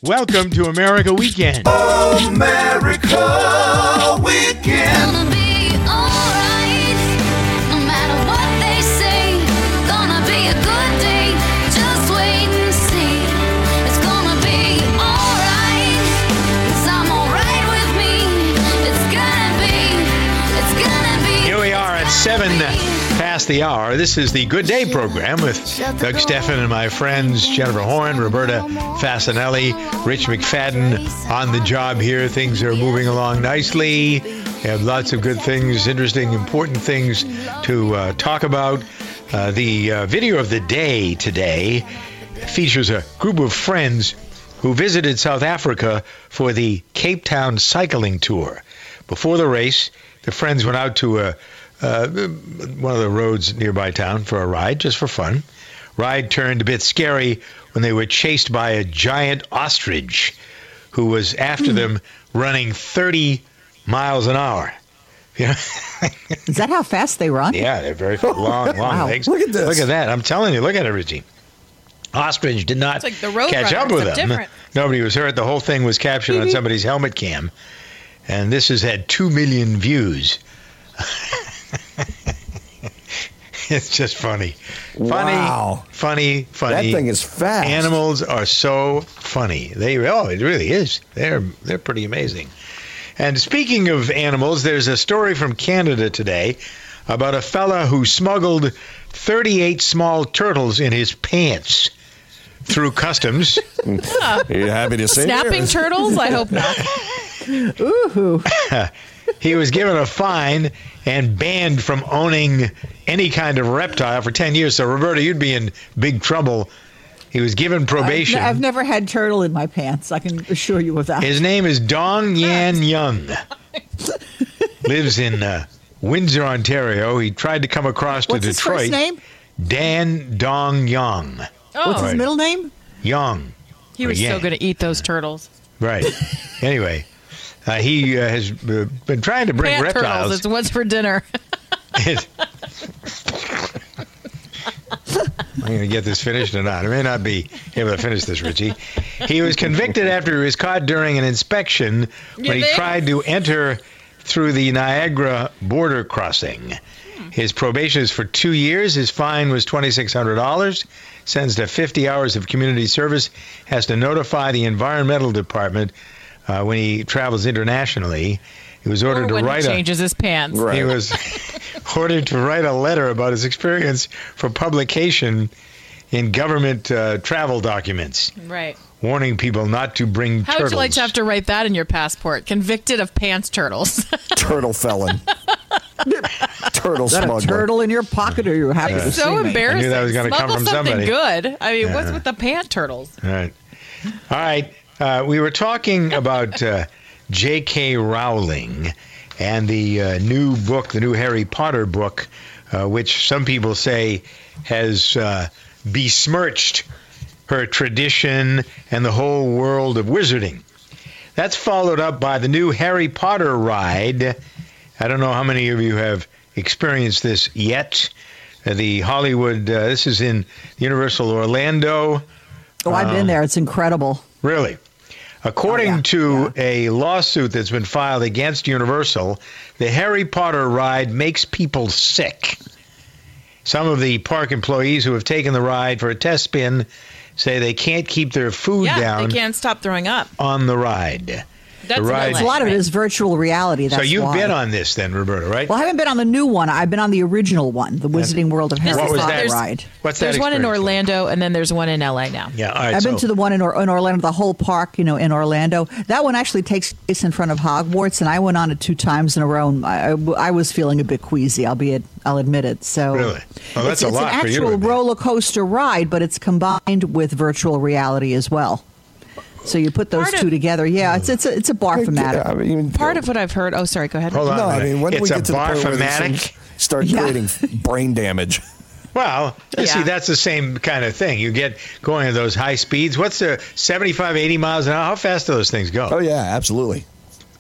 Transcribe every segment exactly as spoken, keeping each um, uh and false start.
Welcome to America Weekend. America Weekend. Gonna be alright, no matter what they say. Gonna be a good day, just wait and see. It's gonna be alright, 'cause I'm alright with me. It's gonna be, it's gonna be. Here we are at seven past the hour. This is the Good Day program with Doug Steffen and my friends Jennifer Horn, Roberta Fasanelli, Rich McFadden on the job here. Things are moving along nicely. We have lots of good things, interesting, important things to uh, talk about. Uh, the uh, video of the day today features a group of friends who visited South Africa for the Cape Town cycling tour. Before the race, the friends went out to a Uh, one of the roads nearby town for a ride, just for fun. Ride turned a bit scary when they were chased by a giant ostrich who was after mm. them running thirty miles an hour. You know? Is that how fast they run? Yeah, they're very long, long Wow. legs. Look at this. Look at that. I'm telling you, look at it, Richie. Ostrich did not It's like the road catch up runners, with but them. different. Nobody was hurt. The whole thing was captured on somebody's helmet cam. And this has had two million views. It's just funny. Funny, Wow. funny, funny. That thing is fast. Animals are so funny. They oh, it really is. They're they're pretty amazing. And speaking of animals, there's a story from Canada today about a fella who smuggled thirty-eight small turtles in his pants through customs. Are you happy to say Snapping turtles? I hope not. Ooh. He was given a fine and banned from owning any kind of reptile for ten years. So, Roberta, you'd be in big trouble. He was given probation. I've, I've never had turtle in my pants. I can assure you of that. His name is Dong Yan Young. Lives in uh, Windsor, Ontario. He tried to come across to What's his Detroit. first name? Dan Dong Yang. Oh, What's his middle name? Young. he was Or so Yang. going to eat those turtles. Right. Anyway, uh, he uh, has uh, been trying to bring Pant reptiles. turtles. It's what's for dinner. I'm going to get this finished or not. I may not be able to finish this, Richie. He was convicted after he was caught during an inspection when You he think? tried to enter through the Niagara border crossing. His probation is for two years. His fine was twenty-six hundred dollars. Sentenced to fifty hours of community service. Has to notify the environmental department uh, when he travels internationally. He was ordered Or to when write he a... changes his pants. Right. He was ordered to write a letter about his experience for publication in government uh, travel documents, Right. warning people not to bring How turtles. would you like to have to write that in your passport? Convicted of pants turtles. Turtle felon. Turtle Is that a smuggler. turtle in your pocket, or are you happy to see so me? embarrassing. I knew that was gonna come Smuggle from something somebody. good. I mean, what's Yeah. with the pant turtles? All right. All right. Uh, we were talking about uh, J K. Rowling and the uh, new book, the new Harry Potter book, uh, which some people say has uh, besmirched her tradition and the whole world of wizarding. That's followed up by the new Harry Potter ride. I don't know how many of you have experienced this yet. Uh, the Hollywood, uh, this is in Universal Orlando. Oh, I've been there. It's incredible. Really? According Oh, yeah, to a lawsuit that's been filed against Universal, the Harry Potter ride makes people sick. Some of the park employees who have taken the ride for a test spin say they can't keep their food Yeah, down they can't stop throwing up. on the ride. That's the ride. L A, A lot of it right? is virtual reality. That's So you've why. been on this then, Roberta, right? Well, I haven't been on the new one. I've been on the original one, the Wizarding World of Harry What was Potter that? ride. What's that There's one in experience like? Orlando, and then there's one in L A now. Yeah, all right. I've been so- to the one in, or- in Orlando, the whole park, you know, in Orlando. That one actually takes place in front of Hogwarts, and I went on it two times in a row. And I, I, I was feeling a bit queasy, albeit I'll admit it. So Really? Oh, that's it's, a it's lot an for you to actual admit. roller coaster ride, but it's combined with virtual reality as well. So you put those Part two of- together. Yeah, it's it's a, it's a barf-o-matic. I mean, Part of what I've heard. Oh, sorry. Go ahead. Hold on. No, a I minute. mean, when do it's we a get to the point where these barf-o-matic? things start Yeah. creating brain damage? Well, you see, Yeah. that's the same kind of thing. You get going at those high speeds. What's the seventy-five, eighty miles an hour? How fast do those things go? Oh, yeah, absolutely.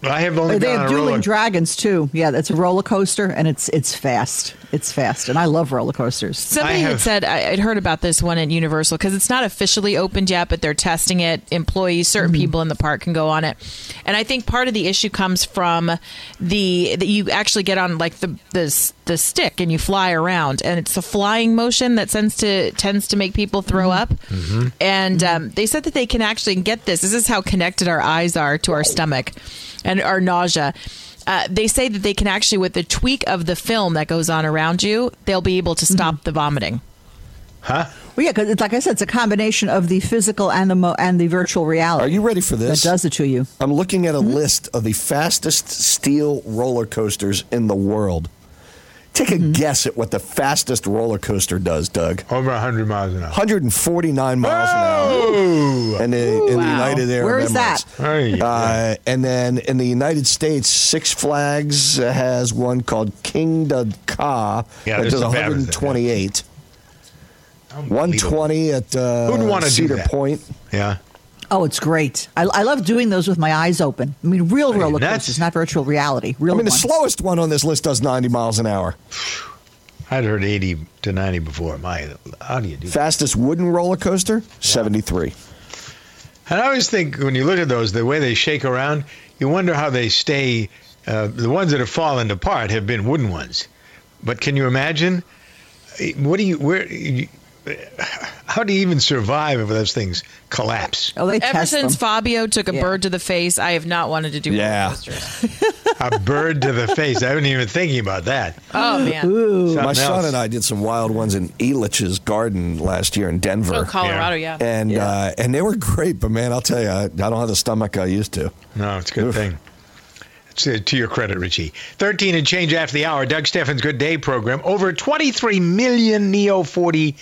I have only They gone have on a roller. Dueling Dragons too. Yeah, it's a roller coaster, and it's it's fast. It's fast, and I love roller coasters. Somebody I had have- said, I- I'd heard about this one at Universal because it's not officially opened yet, but they're testing it. Employees, certain Mm-hmm. people in the park can go on it. And I think part of the issue comes from the that you actually get on like the, the the stick and you fly around, and it's the flying motion that tends to tends to make people throw up. Mm-hmm. And um, they said that they can actually get this. This is how connected our eyes are to our stomach and our nausea. Uh, they say that they can actually, with the tweak of the film that goes on around you, they'll be able to stop the vomiting. Huh? Well, yeah, because it's like I said, it's a combination of the physical and the mo- and the virtual reality. Are you ready for that this? does it to you? I'm looking at a list of the fastest steel roller coasters in the world. Take a guess at what the fastest roller coaster does, Doug. Over one hundred miles an hour. one hundred forty-nine miles an hour. Oh! And in, in the Wow. United Arab Where is Emirates. that? Hey, Uh, and then in the United States, Six Flags has one called King da Ka Yeah, that there's does some bad one ones hundred twenty-eight. Unbelievable. one twenty at uh, Who'd wanna do Cedar that? Point. Yeah. Oh, it's great. I, I love doing those with my eyes open. I mean, real Are you roller nuts? coasters, not virtual reality. Real I mean, the ones. slowest one on this list does ninety miles an hour. I'd heard eighty to ninety before. My, how do you do that? Fastest wooden roller coaster, seventy-three. And I always think when you look at those, the way they shake around, you wonder how they stay. Uh, the ones that have fallen apart have been wooden ones. But can you imagine? What do you, where, you, how do you even survive if those things collapse? Oh, they Ever test since them. Fabio took a Yeah. bird to the face, I have not wanted to do Yeah. roller coasters. A bird to the face. I wasn't even thinking about that. Oh, man. Something My son else. and I did some wild ones in Elitch's garden last year in Denver. Oh, Colorado, yeah. And Yeah. uh, and they were great, but man, I'll tell you, I, I don't have the stomach I used to. No, it's a good Oof. thing. It's, uh, to your credit, Richie. thirteen and change after the hour. Doug Steffens' Good Day program. Over twenty-three million Neo forty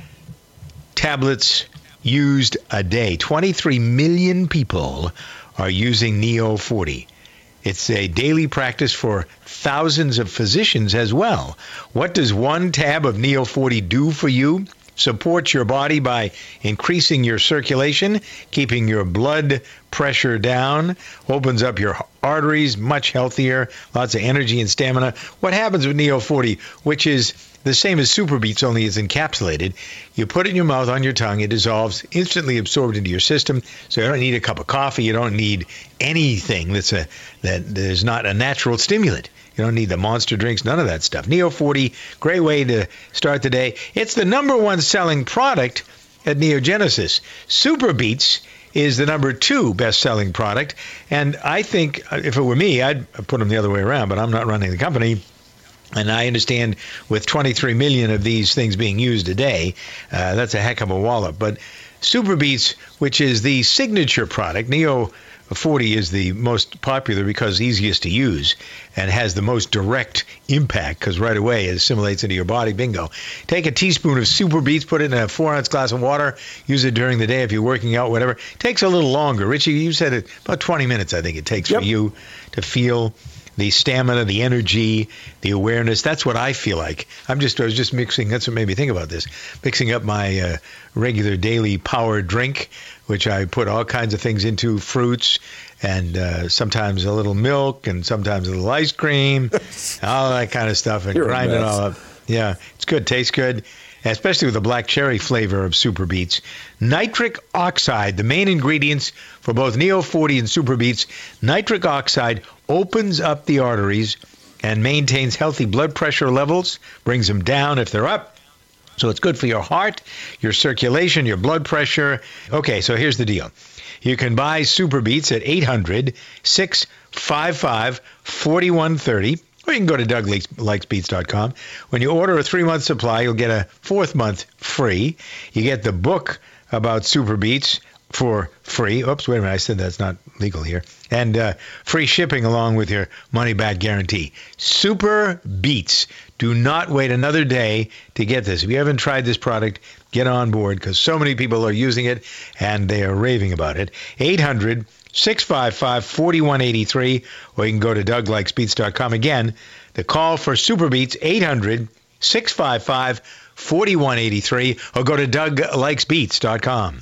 tablets used a day. twenty-three million people are using Neo forty. It's a daily practice for thousands of physicians as well. What does one tab of Neo forty do for you? Supports your body by increasing your circulation, keeping your blood pressure down, opens up your arteries, much healthier, lots of energy and stamina. What happens with Neo forty, which is the same as Super Beats, only it's encapsulated. You put it in your mouth, on your tongue, it dissolves, instantly absorbed into your system. So you don't need a cup of coffee, you don't need anything that's a that is not a natural stimulant. You don't need the monster drinks, none of that stuff. Neo forty, great way to start the day. It's the number one selling product at Neogenesis. Super Beats is the number two best-selling product. And I think uh, if it were me, I'd put them the other way around, but I'm not running the company. And I understand with twenty-three million of these things being used a day, uh, that's a heck of a wallop. But Super Beats, which is the signature product, Neo forty is the most popular because easiest to use and has the most direct impact because right away it assimilates into your body. Bingo. Take a teaspoon of Super Beats, put it in a four ounce glass of water, use it during the day if you're working out, whatever. Takes a little longer. Richie, you said it about twenty minutes, I think it takes Yep. for you to feel the stamina, the energy, the awareness. That's what I feel like. I'm just, I was just mixing, that's what made me think about this, mixing up my uh, regular daily power drink, which I put all kinds of things into, fruits, and uh, sometimes a little milk, and sometimes a little ice cream, all that kind of stuff, and You're a grind it mess. all up. Yeah, it's good, tastes good, especially with the black cherry flavor of Super Beats. Nitric oxide, the main ingredients for both Neo forty and Super Beats. Nitric oxide opens up the arteries and maintains healthy blood pressure levels, brings them down if they're up. So it's good for your heart, your circulation, your blood pressure. Okay, so here's the deal. You can buy Super Beats at eight hundred, six five five, four one three zero. Or you can go to Doug Likes Beats dot com. When you order a three-month supply, you'll get a fourth month free. You get the book about Super Beats for free. Oops, wait a minute. I said that's not legal here. And uh, free shipping along with your money-back guarantee. Super Beats. Do not wait another day to get this. If you haven't tried this product, get on board because so many people are using it and they are raving about it. eight hundred, six five five, four one eight three, or you can go to Doug Likes Beats dot com. Again, the call for Super Beats, eight hundred, six five five, four one eight three, or go to Doug Likes Beats dot com.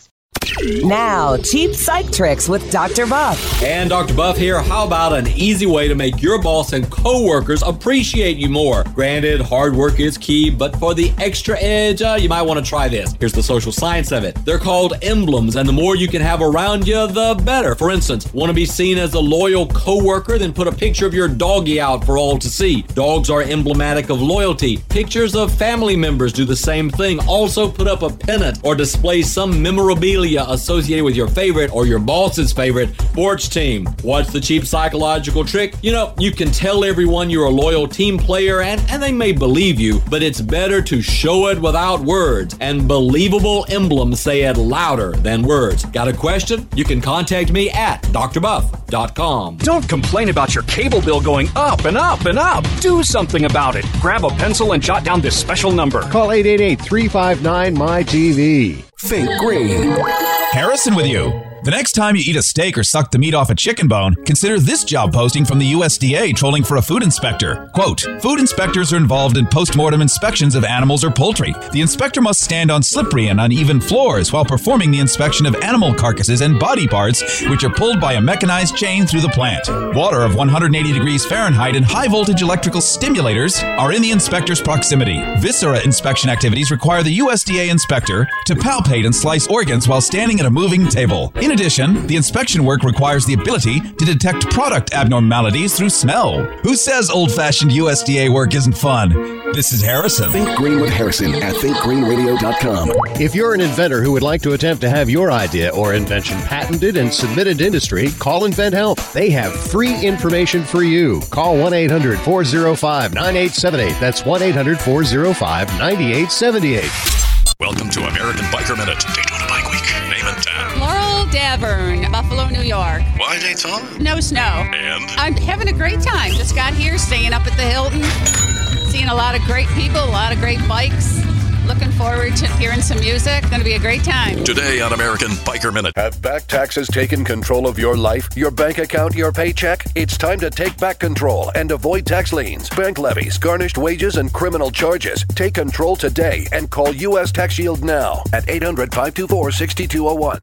Now, cheap psych tricks with Doctor Buff. And Doctor Buff here. How about an easy way to make your boss and coworkers appreciate you more? Granted, hard work is key, but for the extra edge, uh, you might want to try this. Here's the social science of it. They're called emblems, and the more you can have around you, the better. For instance, want to be seen as a loyal coworker? Then put a picture of your doggy out for all to see. Dogs are emblematic of loyalty. Pictures of family members do the same thing. Also, put up a pennant or display some memorabilia associated with your favorite or your boss's favorite sports team. What's the cheap psychological trick? You know, you can tell everyone you're a loyal team player and, and they may believe you, but it's better to show it without words. And believable emblems say it louder than words. Got a question? You can contact me at d r buff dot com. Don't complain about your cable bill going up and up and up. Do something about it. Grab a pencil and jot down this special number. Call eight eight eight, three five nine, M Y T V. Think Green. Harrison with you. The next time you eat a steak or suck the meat off a chicken bone, consider this job posting from the U S D A trolling for a food inspector. Quote, food inspectors are involved in post-mortem inspections of animals or poultry. The inspector must stand on slippery and uneven floors while performing the inspection of animal carcasses and body parts, which are pulled by a mechanized chain through the plant. Water of one hundred eighty degrees Fahrenheit and high-voltage electrical stimulators are in the inspector's proximity. Viscera inspection activities require the U S D A inspector to palpate and slice organs while standing at a moving table. In addition, the inspection work requires the ability to detect product abnormalities through smell. Who says old-fashioned U S D A work isn't fun? This is Harrison. Think Green with Harrison at think green radio dot com. If you're an inventor who would like to attempt to have your idea or invention patented and submitted to industry, call Invent Help. They have free information for you. Call one eight hundred, four oh five, nine eight seven eight. That's one eight hundred, four oh five, nine eight seven eight. Welcome to American Biker Minute, Daytona Bike Week. Name and town. Laurel Davern, Buffalo, New York. Why Daytona? No snow. And? I'm having a great time. Just got here, staying up at the Hilton, seeing a lot of great people, a lot of great bikes. Looking forward to hearing some music. Going to be a great time. Today on American Biker Minute. Have back taxes taken control of your life, your bank account, your paycheck? It's time to take back control and avoid tax liens, bank levies, garnished wages, and criminal charges. Take control today and call U S Tax Shield now at eight hundred, five two four, six two zero one.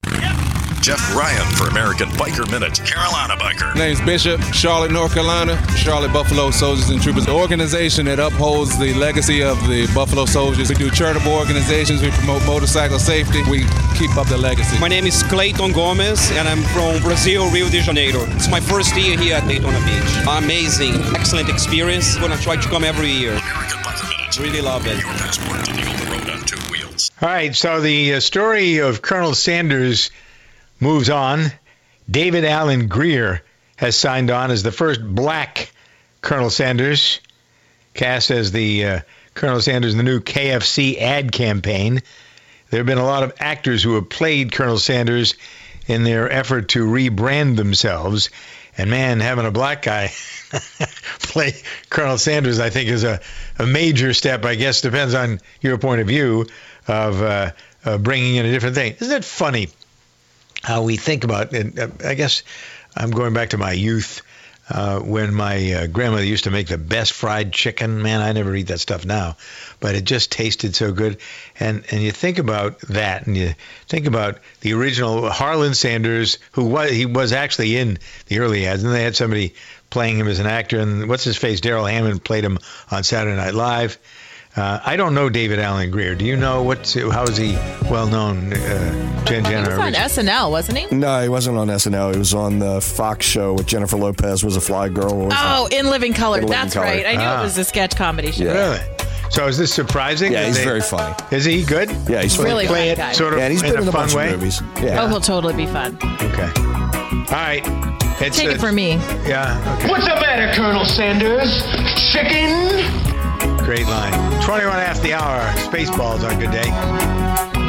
Jeff Ryan for American Biker Minute, Carolina Biker. Name's Bishop, Charlotte, North Carolina, Charlotte Buffalo Soldiers and Troopers, the organization that upholds the legacy of the Buffalo Soldiers. We do charitable organizations, we promote motorcycle safety, we keep up the legacy. My name is Clayton Gomez, and I'm from Brazil, Rio de Janeiro. It's my first year here at Daytona Beach. Amazing, excellent experience. I'm going to try to come every year. American Biker Minute. Really love it. Your passport to eagle the road on two wheels. All right, so the uh, story of Colonel Sanders moves on. David Alan Grier has signed on as the first black Colonel Sanders, cast as the uh, Colonel Sanders in the new K F C ad campaign. There have been a lot of actors who have played Colonel Sanders in their effort to rebrand themselves. And man, having a black guy play Colonel Sanders, I think, is a, a major step. I guess depends on your point of view of uh, uh, bringing in a different thing. Isn't it funny how we think about it? Uh, I guess I'm going back to my youth uh, when my uh, grandmother used to make the best fried chicken. Man, I never eat that stuff now, but it just tasted so good. And and you think about that, and you think about the original Harlan Sanders, who was he was actually in the early ads, and they had somebody playing him as an actor. And what's his face? Daryl Hammond played him on Saturday Night Live. Uh, I don't know David Alan Grier. Do you know what's how is he well known? Uh, Jen Jenner. He was on S N L, wasn't he? No, he wasn't on S N L. He was on the Fox show with Jennifer Lopez. Was a fly girl. Oh, In Living Color. In Living That's Color. right. I knew Ah. it was a sketch comedy show. Yeah. Really? So is this surprising? Yeah, that he's they- very funny. Is he good? Yeah, he's Really play it funny guy. sort of Yeah, and he's in been a in a fun bunch way. of movies. Yeah. Oh, he'll totally be fun. Okay. All right. It's, Take uh, it from me. Yeah. Okay. What's the matter, Colonel Sanders? Chicken? Great line. twenty-one after the hour. Spaceballs on Good Day.